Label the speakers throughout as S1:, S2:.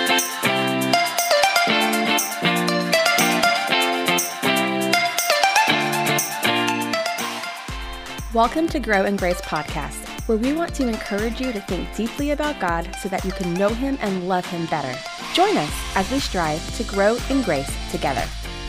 S1: Welcome to Grow in Grace podcast, where we want to encourage you to think deeply about God so that you can know Him and love Him better. Join us as we strive to grow in grace together.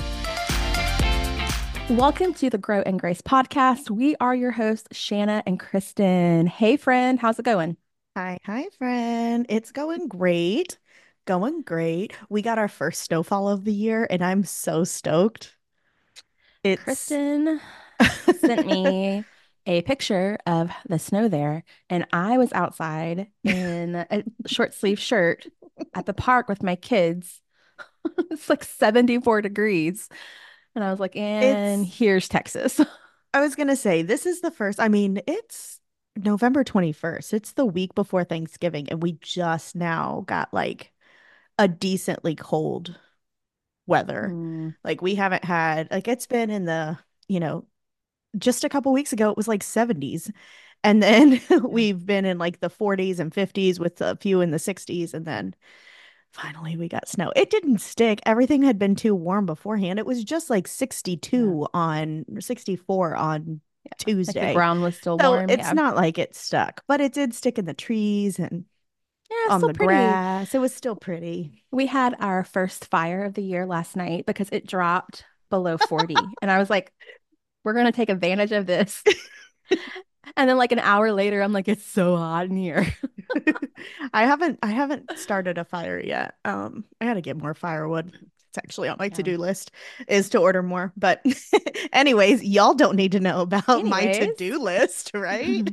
S1: Welcome to the Grow in Grace podcast. We are your hosts, Shanna and Kristen. Hey, friend, how's it going?
S2: Hi, friend. It's going great. Going great. We got our first snowfall of the year, and I'm so stoked. It's
S1: Kristen sent me a picture of the snow there, and I was outside in a short sleeve shirt at the park with my kids. It's like 74 degrees. And I was like, and
S2: it's
S1: here's Texas.
S2: I was gonna say this is the first. It's November 21st. It's the week before Thanksgiving, and we just now got like a decently cold weather.
S1: Mm,
S2: Like we haven't had like it's been in the, you know, just a couple weeks ago it was like 70s. And then
S1: yeah,
S2: we've been in like the 40s and 50s with a few in the 60s, and then finally we got snow. It didn't stick. Everything had been too warm beforehand. It was just like
S1: yeah,
S2: 64 on
S1: yeah. Like the
S2: Tuesday.
S1: ground was still
S2: So
S1: warm.
S2: it's
S1: Yeah.
S2: not like it stuck, but it did stick in the trees and
S1: Yeah, it's
S2: on
S1: still
S2: the
S1: pretty.
S2: grass. It was still pretty.
S1: We had our first fire of the year last night because it dropped below 40. And I was like, we're going to take advantage of this. And then like an hour later, I'm like, it's so hot in here.
S2: I haven't started a fire yet. I gotta get more firewood. It's actually on my
S1: Yeah.
S2: to-do list is to order more. But anyways, y'all don't need to know about my
S1: Anyways,
S2: to-do list, right?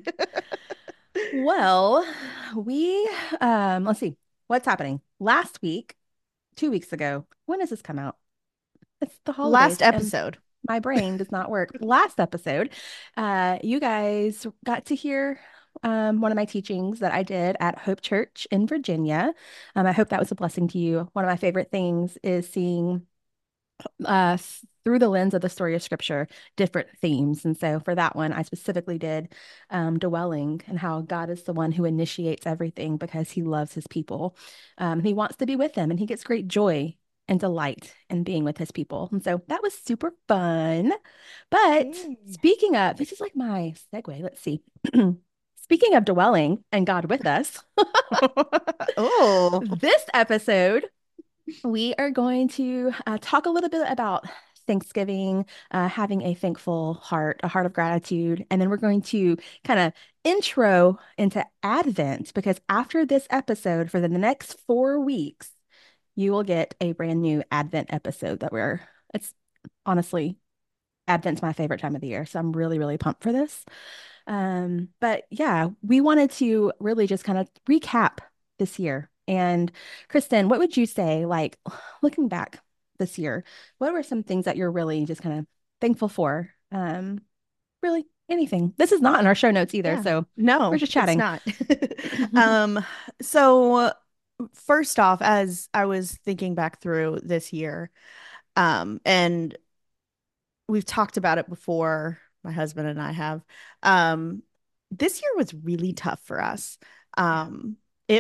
S1: well, we let's see what's happening. Last week, 2 weeks ago, when does this come out? It's the
S2: Last
S1: holidays and
S2: episode.
S1: my brain does not work. Last episode, you guys got to hear one of my teachings that I did at Hope Church in Virginia. I hope that was a blessing to you. One of my favorite things is seeing through the lens of the story of scripture, different themes. And so for that one, I specifically did dwelling and how God is the one who initiates everything because he loves his people. He wants to be with them and he gets great joy and delight in being with his people. And so that was super fun. But
S2: Yay.
S1: speaking of, this is like my segue. Let's see. Speaking of dwelling and God with us,
S2: Oh,
S1: this episode we are going to talk a little bit about Thanksgiving, having a thankful heart, a heart of gratitude. And then we're going to kind of intro into Advent because after this episode, for the next 4 weeks, you will get a brand new Advent episode it's honestly, Advent's my favorite time of the year. So I'm really, really pumped for this. But yeah, we wanted to really just kind of recap this year. And Kristen, what would you say, like looking back this year, what were some things that you're really just kind of thankful for? Really anything. This is not in our show notes either,
S2: yeah.
S1: so we're
S2: No,
S1: just
S2: it's
S1: chatting.
S2: not. Um, so first off, as I was thinking back through this year, and we've talked about it before, my husband and I have. Um, this year was really tough for us.
S1: Yeah.
S2: Um,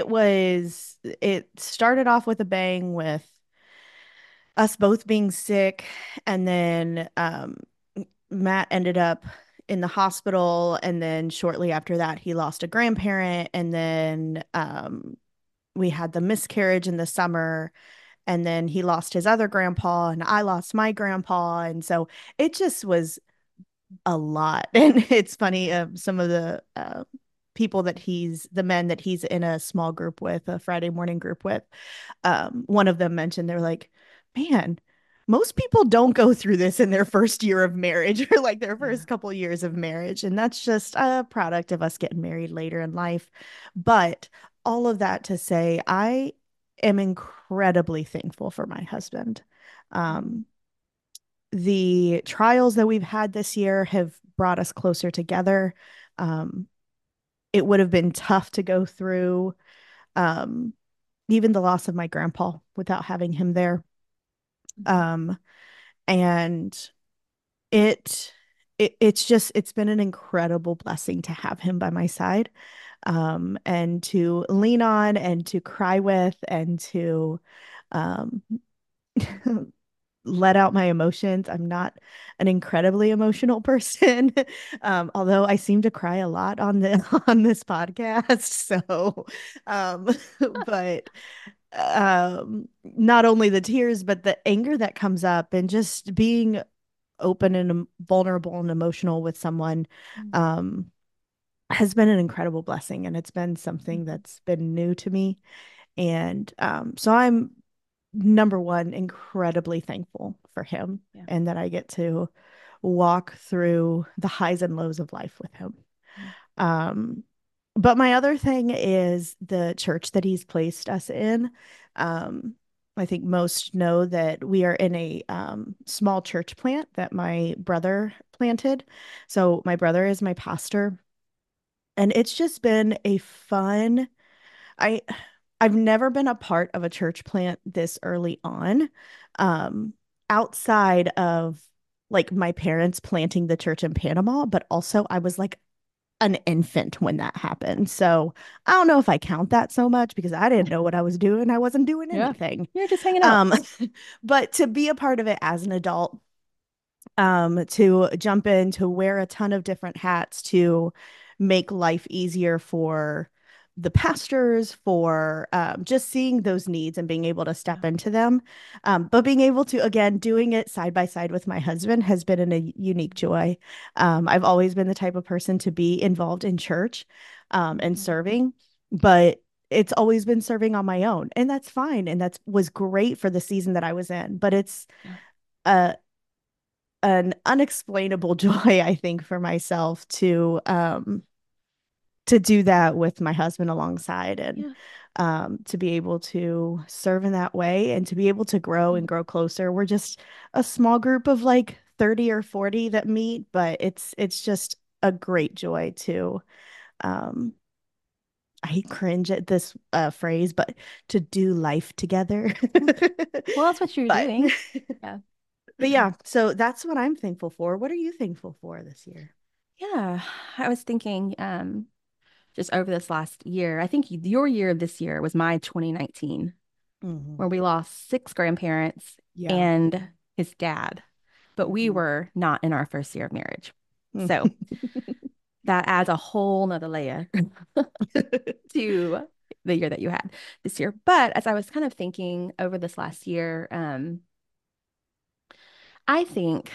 S2: it started off with a bang with us both being sick, and then Matt ended up in the hospital, and then shortly after that, he lost a grandparent, and then we had the miscarriage in the summer, and then he lost his other grandpa, and I lost my grandpa, and so it just was a lot. And it's funny, some of the people the men that he's in a small group with, a Friday morning group with, one of them mentioned they're like, man, most people don't go through this in their first year of marriage or like their
S1: Yeah.
S2: first couple years of marriage. And that's just a product of us getting married later in life. But all of that to say, I am incredibly thankful for my husband.
S1: Mm,
S2: Um, the trials that we've had this year have brought us closer together. Um, it would have been tough to go through um, even the loss of my grandpa without having him there.
S1: mhm.
S2: Um, and it it's been an incredible blessing to have him by my side. and to lean on and to cry with and to um, let out my emotions. I'm not an incredibly emotional person, although I seem to cry a lot on the on this podcast. So, um, but not only the tears, but the anger that comes up and just being open and vulnerable and emotional with someone um, has been an incredible blessing. And it's been something
S1: Mhm.
S2: that's been new to me. And so I'm number one, incredibly thankful for him
S1: Yeah.
S2: and that I get to walk through the highs and lows of life with him.
S1: Yeah.
S2: Um, but my other thing is the church that he's placed us in. Um, I think most know that we are in a small church plant that my brother planted. So my brother is my pastor, and it's just been a fun. I I've never been a part of a church plant this early on, um, outside of like my parents planting the church in Panama, but also I was like an infant when that happened. So I don't know if I count that so much because I didn't know what I was doing. I wasn't doing
S1: Yeah.
S2: anything.
S1: You're just hanging out.
S2: Um, but to be a part of it as an adult, to jump in, to wear a ton of different hats, to make life easier for the pastors, for just seeing those needs and being able to
S1: Yeah.
S2: step into them. But being able to, again, doing it side by side with my husband has been a unique joy. I've always been the type of person to be involved in church and
S1: Mhm.
S2: serving, but it's always been serving on my own, and that's fine. And that was great for the season that I was in, but it's
S1: Yeah.
S2: a an unexplainable joy, I think, for myself to do that with my husband alongside and
S1: Yeah.
S2: to be able to serve in that way and to be able to grow and
S1: Mhm.
S2: grow closer. We're just a small group of like 30 or 40 that meet, but it's just a great joy to um I cringe at this phrase, but to do life together.
S1: Well, that's what you're
S2: But
S1: doing. Yeah.
S2: but yeah, so that's what I'm thankful for. What are you thankful for this year?
S1: Yeah. I was thinking, just over this last year, I think your year this year was my 2019,
S2: Hmm.
S1: where we lost six grandparents
S2: Yeah.
S1: and his dad, but we
S2: Hmm.
S1: were not in our first year of marriage. So that adds a whole nother layer to the year that you had this year. But as I was kind of thinking over this last year, I think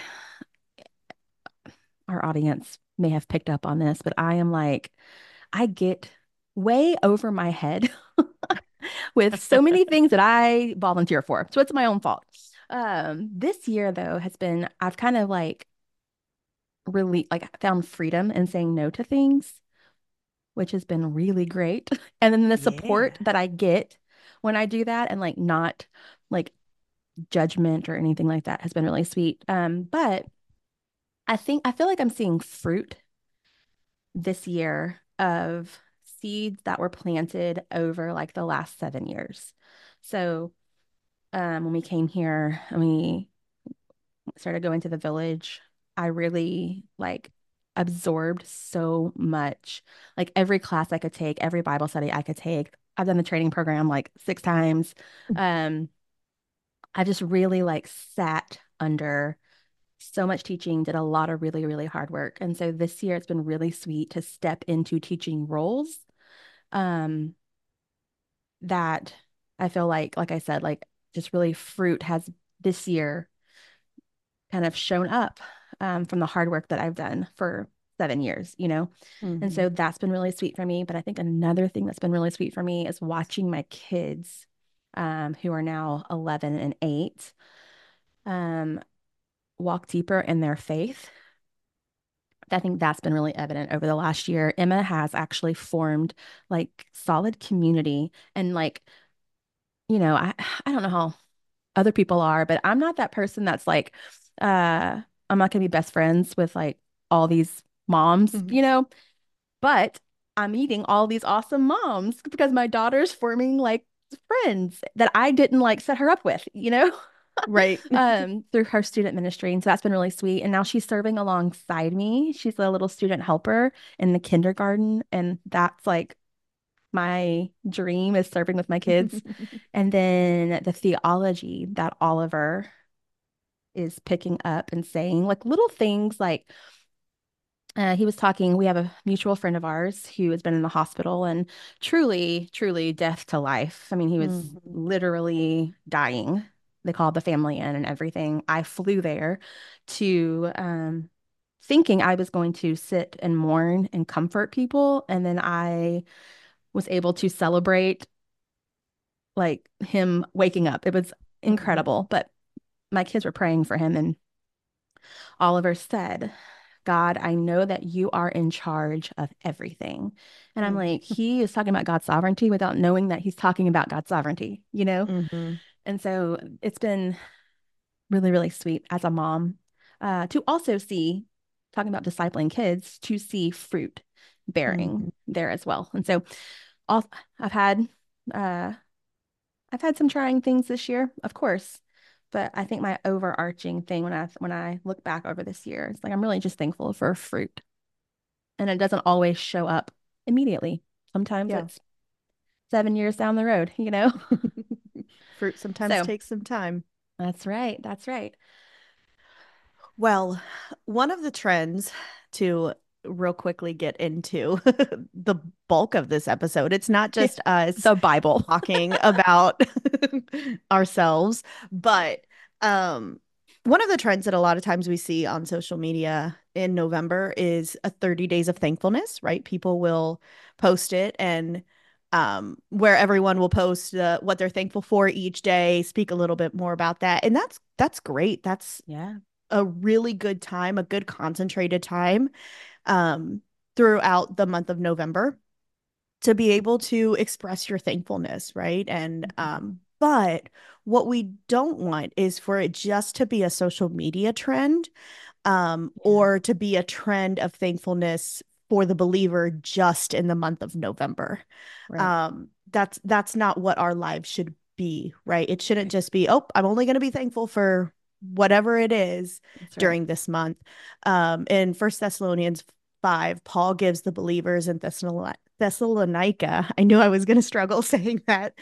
S1: our audience may have picked up on this, but I am like, I get way over my head with so many things that I volunteer for. So it's my own fault. This year though has been I've kind of like really like found freedom in saying no to things, which has been really great. And then the
S2: Yeah.
S1: support that I get when I do that and like not like judgment or anything like that has been really sweet. But I feel like I'm seeing fruit this year of seeds that were planted over like the last 7 years. So when we came here and we started going to the village, I really like absorbed so much. Like every class I could take, every Bible study I could take. I've done the training program like 6 times. Um, I just really like sat under so much teaching, did a lot of really, really hard work. And so this year it's been really sweet to step into teaching roles um, that I feel like I said, like just really fruit has this year kind of shown up from the hard work that I've done for 7 years, you know? And
S2: Hmm.
S1: so that's been really sweet for me. But I think another thing that's been really sweet for me is watching my kids, who are now 11 and 8, um, walk deeper in their faith. I think that's been really evident over the last year. Emma has actually formed like solid community and like, I don't know how other people are, but I'm not that person that's like, I'm not gonna be best friends with like all these moms,
S2: Hmm.
S1: but I'm meeting all these awesome moms because my daughter's forming like friends that I didn't like set her up with.
S2: Right.
S1: through her student ministry. And so that's been really sweet. And now she's serving alongside me. She's a little student helper in the kindergarten. And that's like my dream is serving with my kids. And then the theology that Oliver is picking up and saying, like little things like he was talking. We have a mutual friend of ours who has been in the hospital and truly, truly death to life. I mean, he was
S2: Mhm.
S1: literally dying. They called the family in and everything. I flew there to thinking I was going to sit and mourn and comfort people. And then I was able to celebrate like him waking up. It was
S2: Mhm.
S1: incredible. But my kids were praying for him, and Oliver said, God, I know that you are in charge of everything. And I'm like, he is talking about God's sovereignty without knowing that he's talking about God's sovereignty, you know?
S2: Mhm.
S1: And so it's been really, really sweet as a mom to also see, talking about discipling kids, to see fruit bearing
S2: Mhm.
S1: there as well. And so all, I've had uh, I've had some trying things this year, of course, but I think my overarching thing when I look back over this year, it's like I'm really just thankful for fruit, and it doesn't always show up immediately. Sometimes
S2: Yeah.
S1: it's 7 years down the road, you know?
S2: Fruit sometimes
S1: So
S2: takes some time.
S1: that's right. That's right.
S2: Well, one of the trends to real quickly get into the bulk of this episode, it's not just us
S1: The Bible.
S2: talking about ourselves, but um, one of the trends that a lot of times we see on social media in November is a 30 days of thankfulness, right? People will post it and where everyone will post what they're thankful for each day, speak a little bit more about that. And that's great. That's
S1: Yeah.
S2: a really good time, a good concentrated time um, throughout the month of November to be able to express your thankfulness, right? And
S1: Mhm.
S2: but what we don't want is for it just to be a social media trend
S1: Yeah.
S2: or to be a trend of thankfulness for the believer just in the month of November.
S1: Right.
S2: That's not what our lives should be, right? It shouldn't
S1: Right.
S2: just be, oh, I'm only going to be thankful for whatever it is
S1: That's right.
S2: during this month. In First Thessalonians 5, Paul gives the believers in Thessalonica, I knew I was going to struggle saying that,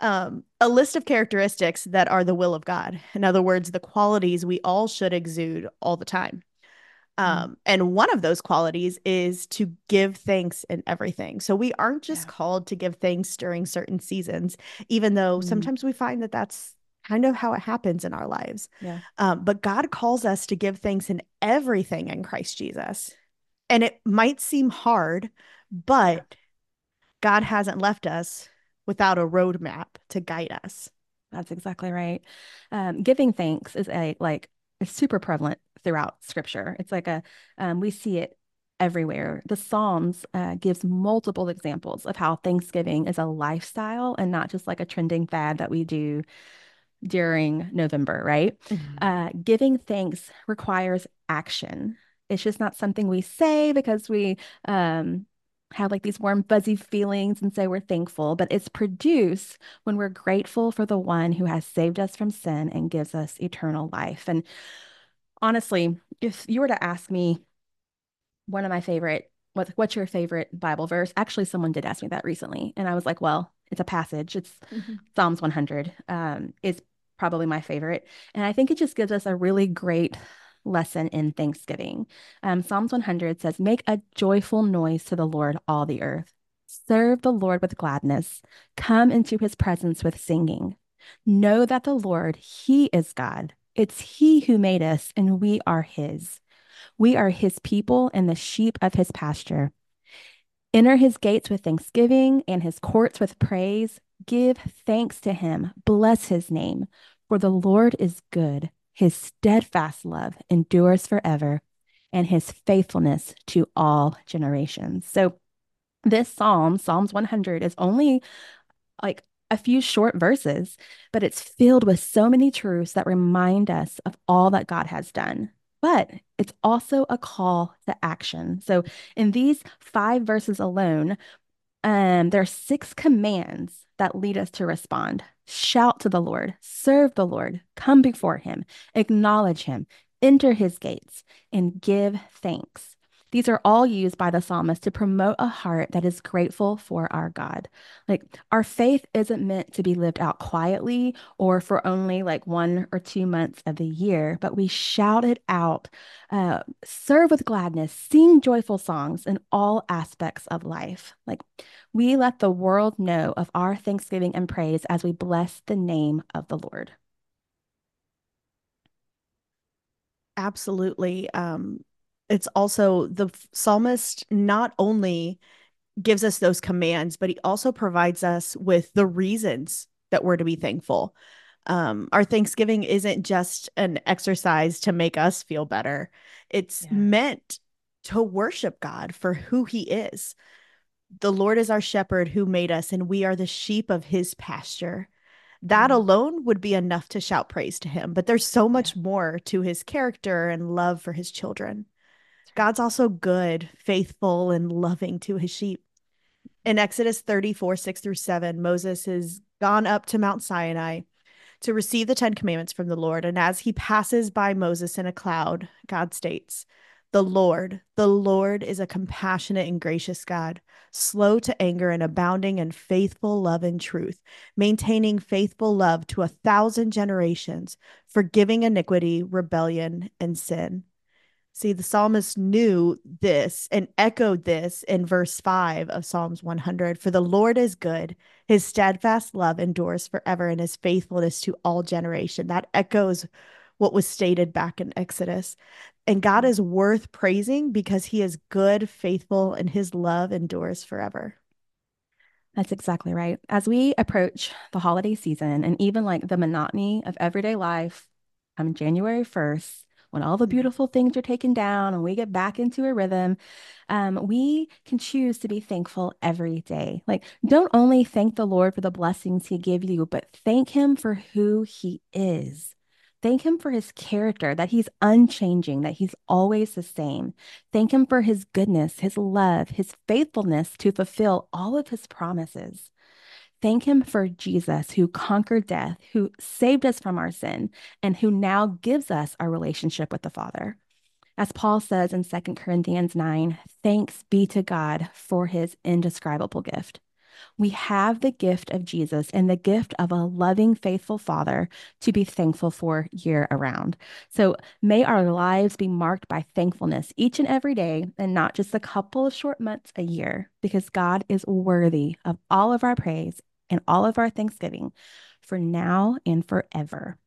S2: a list of characteristics that are the will of God. In other words, the qualities we all should exude all the time.
S1: Mm.
S2: And one of those qualities is to give thanks in everything. So we aren't just
S1: Yeah.
S2: called to give thanks during certain seasons, even though
S1: Mm.
S2: sometimes we find that that's kind of how it happens in our lives.
S1: Yeah.
S2: But God calls us to give thanks in everything in Christ Jesus. And it might seem hard,
S1: Yeah.
S2: but God hasn't left us without a roadmap to guide us.
S1: That's exactly right. Giving thanks is a like it's super prevalent throughout Scripture. It's like a we see it everywhere. The Psalms gives multiple examples of how Thanksgiving is a lifestyle and not just like a trending fad that we do during November, right?
S2: Mhm.
S1: Giving thanks requires action. It's just not something we say because we um, have like these warm, fuzzy feelings and say we're thankful, but it's produced when we're grateful for the one who has saved us from sin and gives us eternal life. And honestly, if you were to ask me one of my favorite, what's your favorite Bible verse? Actually, someone did ask me that recently, and I was like, well, it's a passage. It's Psalms 100 is probably my favorite. And I think it just gives us a really great lesson in Thanksgiving. Psalms 100 says, make a joyful noise to the Lord, all the earth. Serve the Lord with gladness. Come into his presence with singing. Know that the Lord, he is God. It's he who made us, and we are his. We are his people and the sheep of his pasture. Enter his gates with thanksgiving and his courts with praise. Give thanks to him. Bless his name. For the Lord is good. His steadfast love endures forever, and his faithfulness to all generations. So, this psalm, Psalms 100, is only like a few short verses, but it's filled with so many truths that remind us of all that God has done. But it's also a call to action. So in these 5 verses alone, there are 6 commands that lead us to respond. Shout to the Lord, serve the Lord, come before him, acknowledge him, enter his gates, and give thanks. These are all used by the psalmist to promote a heart that is grateful for our God. Like, our faith isn't meant to be lived out quietly or for only like 1 or 2 months of the year, but we shout it out, serve with gladness, sing joyful songs in all aspects of life. Like, we let the world know of our thanksgiving and praise as we bless the name of the Lord.
S2: Absolutely. It's also the psalmist not only gives us those commands, but he also provides us with the reasons that we're to be thankful. Our Thanksgiving isn't just an exercise to make us feel better, it's
S1: Yeah.
S2: meant to worship God for who he is. The Lord is our shepherd who made us, and we are the sheep of his pasture. That
S1: Mm,
S2: alone would be enough to shout praise to him, but there's so
S1: yeah,
S2: much more to his character and love for his children.
S1: that's right.
S2: God's also good, faithful, and loving to his sheep. In Exodus 34, 6 through 7, Moses has gone up to Mount Sinai to receive the Ten Commandments from the Lord. And as he passes by Moses in a cloud, God states, the Lord is a compassionate and gracious God, slow to anger and abounding in faithful love and truth, maintaining faithful love to 1,000 generations, forgiving iniquity, rebellion, and sin. See, the psalmist knew this and echoed this in verse 5 of Psalms 100. For the Lord is good, his steadfast love endures forever, and his faithfulness to all generation. That echoes what was stated back in Exodus. And God
S1: Mm.
S2: is worth praising because he is good, faithful, and his love endures forever.
S1: That's exactly right. As we approach the holiday season and even like the monotony of everyday life on January 1st, when all the
S2: Mhm.
S1: beautiful things are taken down and we get back into a rhythm, we can choose to be thankful every day. Like, don't only thank the Lord for the blessings he gave you, but thank him for who he is. Thank him for his character, that he's unchanging, that he's always the same. Thank him for his goodness, his love, his faithfulness to fulfill all of his promises. Thank him for Jesus, who conquered death, who saved us from our sin, and who now gives us our relationship with the Father. As Paul says in 2 Corinthians 9, thanks be to God for his indescribable gift. We have the gift of Jesus and the gift of a loving, faithful Father to be thankful for year around. So may our lives be marked by thankfulness each and every day and not just a couple of short months a year, because God is worthy of all of our praise and all of our thanksgiving for now and forever.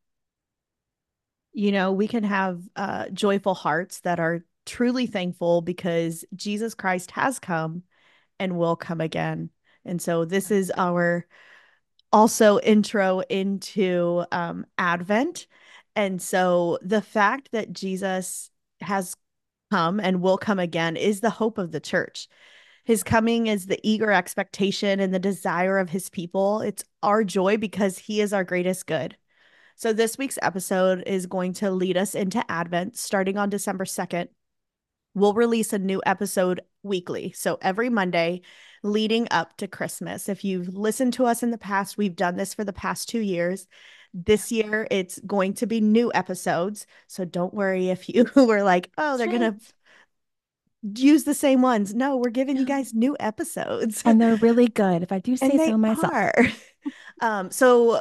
S2: We can have joyful hearts that are truly thankful because Jesus Christ has come and will come again. And so this is our also intro into Advent. And so the fact that Jesus has come and will come again is the hope of the church. His coming is the eager expectation and the desire of his people. It's our joy because he is our greatest good. So this week's episode is going to lead us into Advent starting on December 2nd. We'll release a new episode weekly. So every Monday leading up to Christmas. If you've listened to us in the past, we've done this for the past 2 years. This year, it's going to be new episodes. So don't worry if you were like, oh,
S1: That's
S2: they're going
S1: right.
S2: to use the same ones. No, we're giving you guys new episodes.
S1: And they're really good, if I do say
S2: And
S1: so
S2: they
S1: myself.
S2: are. So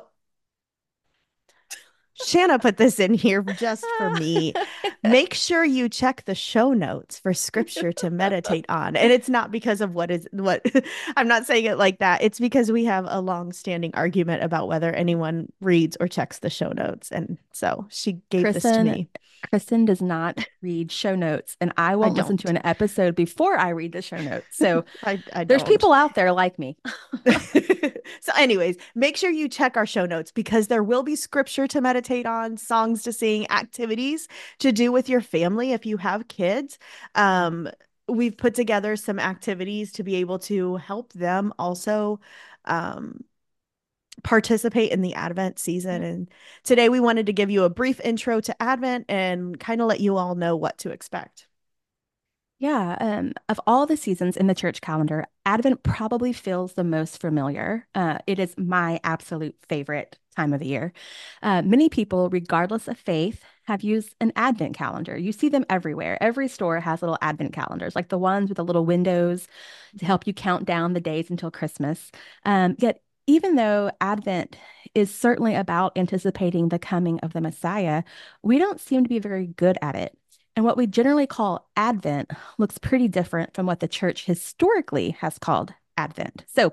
S2: Shanna put this in here just for me. Make sure you check the show notes for scripture to meditate on. And it's not because of what I'm not saying it like that. It's because we have a long-standing argument about whether anyone reads or checks the show notes. And so she gave this to
S1: Kristen,
S2: me.
S1: Kristen does not read show notes, and I
S2: I
S1: won't listen to
S2: don't.
S1: an episode before I read the show notes. So
S2: I
S1: there's
S2: don't.
S1: people out there like me.
S2: So, anyways, make sure you check our show notes because there will be scripture to meditate on, songs to sing, activities to do with your family if you have kids.
S1: Yeah.
S2: Um, we've put together some activities to be able to help them also um, participate in the Advent season.
S1: Yep.
S2: And today we wanted to give you a brief intro to Advent and kind of let you all know what to expect.
S1: Yeah, of all the seasons in the church calendar, Advent probably feels the most familiar. It is my absolute favorite time of the year. Many people, regardless of faith, have used an Advent calendar. You see them everywhere. Every store has little Advent calendars, like the ones with the little windows to help you count down the days until Christmas. Yet, even though Advent is certainly about anticipating the coming of the Messiah, we don't seem to be very good at it. And what we generally call Advent looks pretty different from what the church historically has called Advent. So,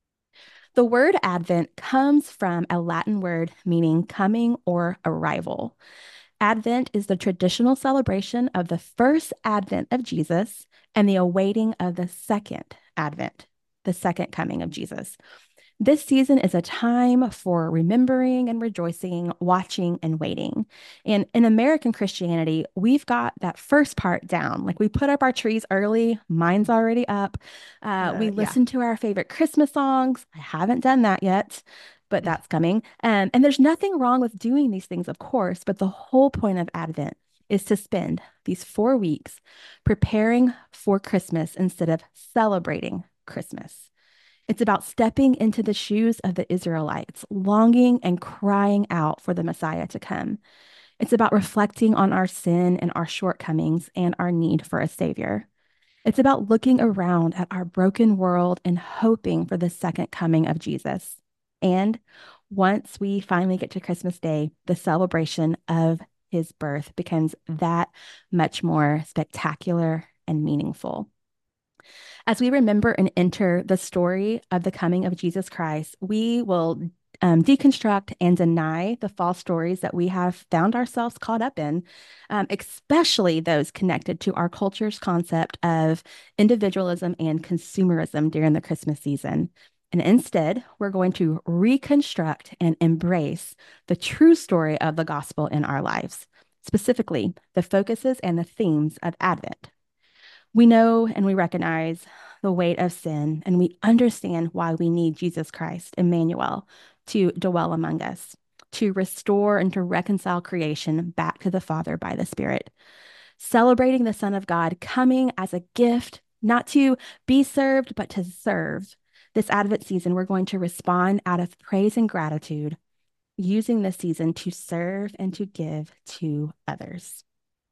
S1: the word Advent comes from a Latin word meaning coming or arrival. Advent is the traditional celebration of the first advent of Jesus and the awaiting of the second advent, the second coming of Jesus. This season is a time for remembering and rejoicing, watching and waiting. And in American Christianity, we've got that first part down. Like we put up our trees early, mine's already up. We
S2: Yeah.
S1: listen to our favorite Christmas songs. I haven't done that yet, but that's coming. And there's nothing wrong with doing these things, of course, but the whole point of Advent is to spend these 4 weeks preparing for Christmas instead of celebrating Christmas. It's about stepping into the shoes of the Israelites, longing and crying out for the Messiah to come. It's about reflecting on our sin and our shortcomings and our need for a Savior. It's about looking around at our broken world and hoping for the second coming of Jesus. And once we finally get to Christmas Day, the celebration of his birth becomes that much more spectacular and meaningful. As we remember and enter the story of the coming of Jesus Christ, we will deconstruct and deny the false stories that we have found ourselves caught up in, especially those connected to our culture's concept of individualism and consumerism during the Christmas season. And instead, we're going to reconstruct and embrace the true story of the gospel in our lives, specifically the focuses and the themes of Advent. We know and we recognize the weight of sin, and we understand why we need Jesus Christ, Emmanuel, to dwell among us, to restore and to reconcile creation back to the Father by the Spirit. Celebrating the Son of God coming as a gift, not to be served, but to serve. This Advent season, we're going to respond out of praise and gratitude, using this season to serve and to give to others.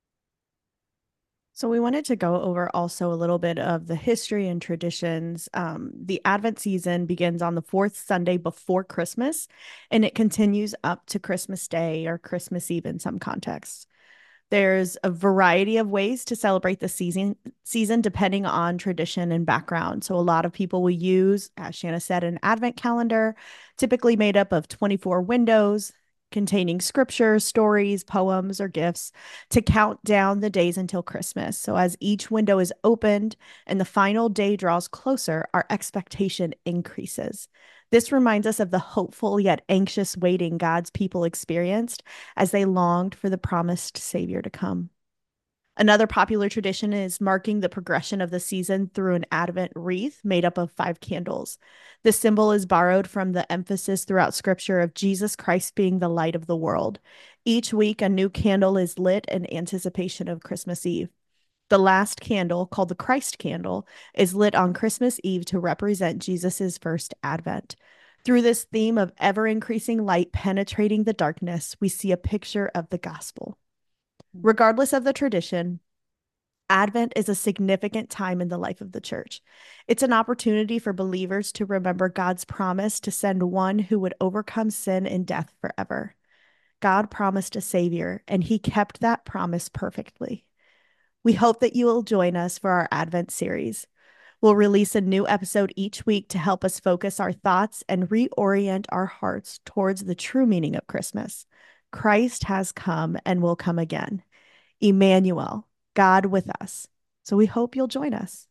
S2: So we wanted to go over also a little bit of the history and traditions. The Advent season begins on the fourth Sunday before Christmas, and it continues up to Christmas Day or Christmas Eve in some contexts. There's a variety of ways to celebrate the season depending on tradition and background. So a lot of people will use, as Shanna said, an Advent calendar, typically made up of 24 windows containing scripture, stories, poems, or gifts to count down the days until Christmas. So as each window is opened and the final day draws closer, our expectation increases. This reminds us of the hopeful yet anxious waiting God's people experienced as they longed for the promised Savior to come. Another popular tradition is marking the progression of the season through an Advent wreath made up of 5 candles. This symbol is borrowed from the emphasis throughout Scripture of Jesus Christ being the light of the world. Each week, a new candle is lit in anticipation of Christmas Eve. The last candle, called the Christ candle, is lit on Christmas Eve to represent Jesus' first advent. Through this theme of ever increasing light penetrating the darkness, we see a picture of the gospel. Regardless of the tradition, Advent is a significant time in the life of the church. It's an opportunity for believers to remember God's promise to send one who would overcome sin and death forever. God promised a Savior, and He kept that promise perfectly. We hope that you will join us for our Advent series. We'll release a new episode each week to help us focus our thoughts and reorient our hearts towards the true meaning of Christmas. Christ has come and will come again. Emmanuel, God with us. So we hope you'll join us.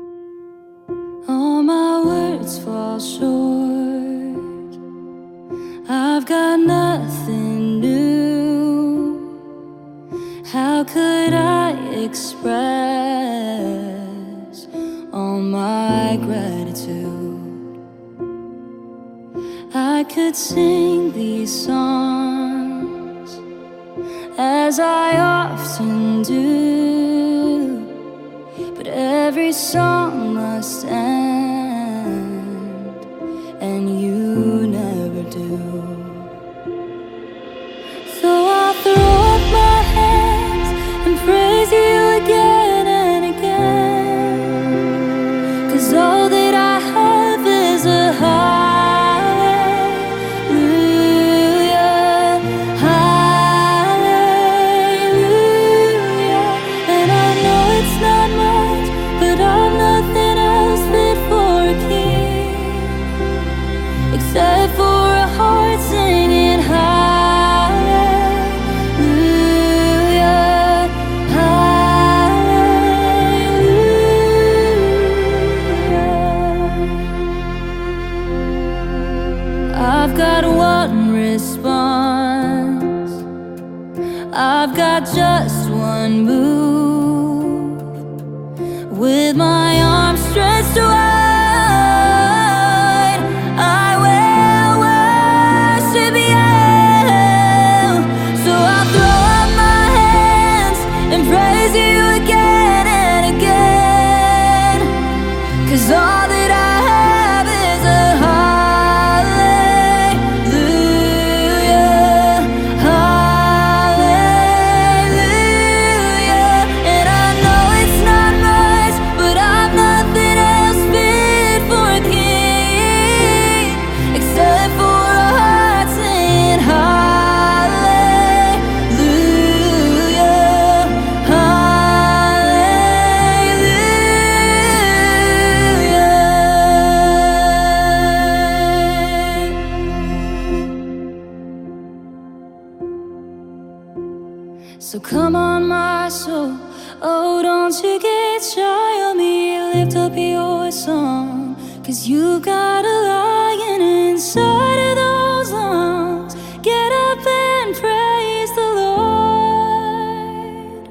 S3: All my words fall short. I've got nothing new. How could I express all my gratitude? I could sing these songs as I often do, every song must end, and you never do. So I'll throw up my hands and praise you again and again, 'cause all that I have is a hallelujah, hallelujah. And I know it's not much, but I'm nothing else fit for a king, except for a heart singing hallelujah, hallelujah. I've got one response, I've got just one move, with my arms stretched wide, I will worship you. So I'll throw up my hands and praise you again and again, 'cause all that I have is a hallelujah, hallelujah. And I know it's not much, but I'm nothing else fit for a king, except for a heart singing hallelujah, hallelujah. So come on, my soul, oh, don't you get shy on me. Lift up your song, 'cause you got a lion inside of those lungs. Get up and praise the Lord.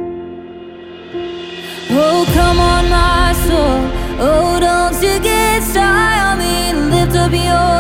S3: Oh, come on, my soul, oh, don't you get shy on me. Lift up your